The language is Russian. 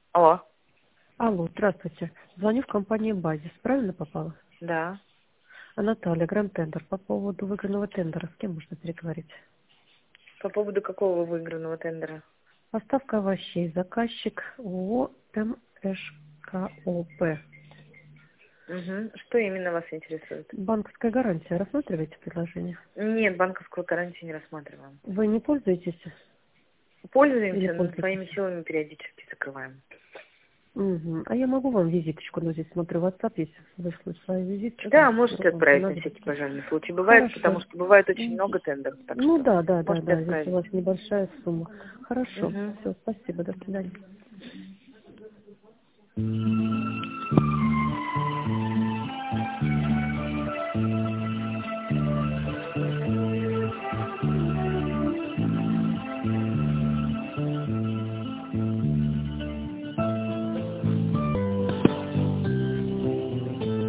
Алло. Алло, здравствуйте. Звоню в компанию «Базис». Правильно попала? Да. Наталья, Гранд-тендер. По поводу выигранного тендера. С кем можно переговорить? По поводу какого выигранного тендера? Поставка овощей. Заказчик ООО МШКОП. Угу. Что именно вас интересует? Банковская гарантия. Рассматриваете предложение? Нет, банковскую гарантию не рассматриваем. Вы не пользуетесь или Пользуемся, но пользуетесь? своими силами периодически закрываем. Угу. А я могу вам визиточку, но здесь смотрю, WhatsApp есть, вышло свою визиточку. Да, можете Вот, отправить на надо. всякий пожарный случай. Бывает, Хорошо. потому что бывает очень много тендеров, так Ну что да, да, да, можете да. Здесь у отправить. вас небольшая сумма. Хорошо. Угу. Все, спасибо. До свидания.